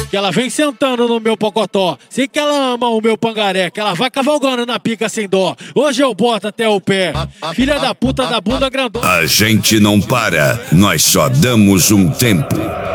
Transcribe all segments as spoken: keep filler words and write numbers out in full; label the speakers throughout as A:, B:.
A: Que ela vem sentando no meu pocotó. Sei que ela ama o meu pangaré. Que ela vai cavalgando na pica sem dó. Hoje eu boto até o pé. Filha da puta da bunda grandona.
B: A gente não para, nós só damos um tempo.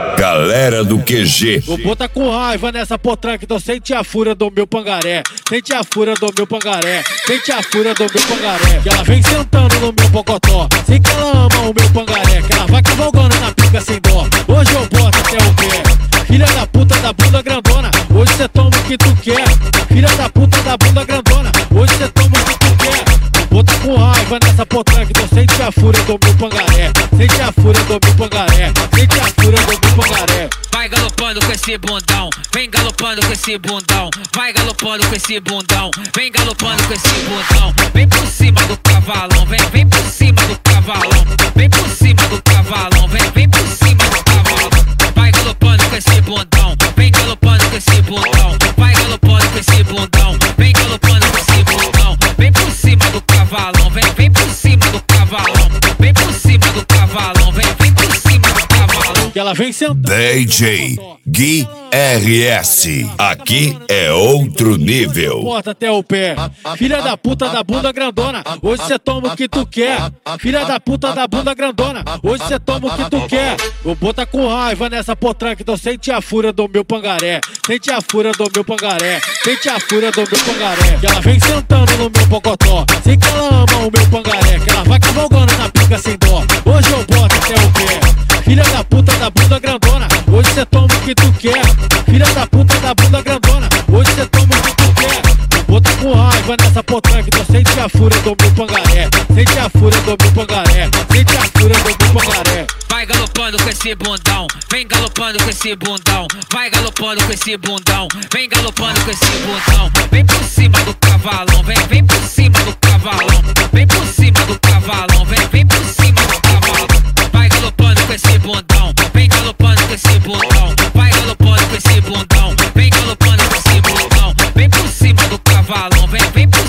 B: Galera do Q G.
A: Vou botar com raiva nessa potranca, então sente a fúria do meu pangaré. Sente a fúria do meu pangaré. Sente a fúria do meu pangaré. Que ela vem sentando no meu pocotó. Sei que ela ama o meu pangaré. Que ela vai cavalgando na pica sem dó. Hoje eu boto até o pé. Filha da puta da bunda grandona, hoje cê toma o que tu quer. Filha da puta da bunda grandona, hoje cê toma o que tu quer. Vou botar com raiva nessa potranca, então sente a fúria do meu pangaré. Sente a fúria do meu pangaré. Sente a fúria do meu pangaré.
C: Vai galopando com esse bundão, vem galopando com esse bundão. Vai galopando com esse bundão, vem galopando com esse bundão. Vem por cima do cavalão, vem, vem por cima do cavalão. Vem por cima do cavalão, vem, vem por cima do cavalão. Vai galopando com esse bundão, vem galopando com esse bundão. Vai galopando com esse bundão, vem galopando com esse bundão. Vem por cima do cavalão, vem, vem por cima do cavalão. Vem por cima do cavalão, vem, vem por cima do cavalão.
A: Que ela vem sentando.
B: D J Gui R S. Aqui é outro nível.
A: Bota até o pé. Filha da puta da bunda grandona, hoje cê toma o que tu quer. Filha da puta da bunda grandona, hoje cê toma o que tu quer. Vou botar com raiva nessa potranca, então sente a fúria do meu pangaré. Sente a fúria do meu pangaré. Sente a fúria do meu pangaré. Que ela vem sentando no meu pocotó. Sei que ela ama o meu pangaré. Que ela vai cavalgando na pica sem dó. Hoje eu boto até o pé. Filha da puta da bunda grandona, hoje cê toma o que tu quer. Filha da puta da bunda grandona, hoje cê toma o que tu quer. Vou botar com raiva nessa potranca, então sente a fúria do meu pangaré. Sente a fúria do meu pangaré. Sente a fúria do meu pangaré.
C: Vai galopando com esse bundão, vem galopando com esse bundão. Vai galopando com esse bundão, vem galopando com esse bundão. Vem por cima do cavalão, vem, vem por cima do cavalão. Vem por cima do cavalão, vem, vem por cima do cavalão. Vai galopando com esse bundão, vem galopando com esse bundão. Vai galopando com esse bundão, vem galopando com esse bundão. Vem por cima do cavalão, vem, vem por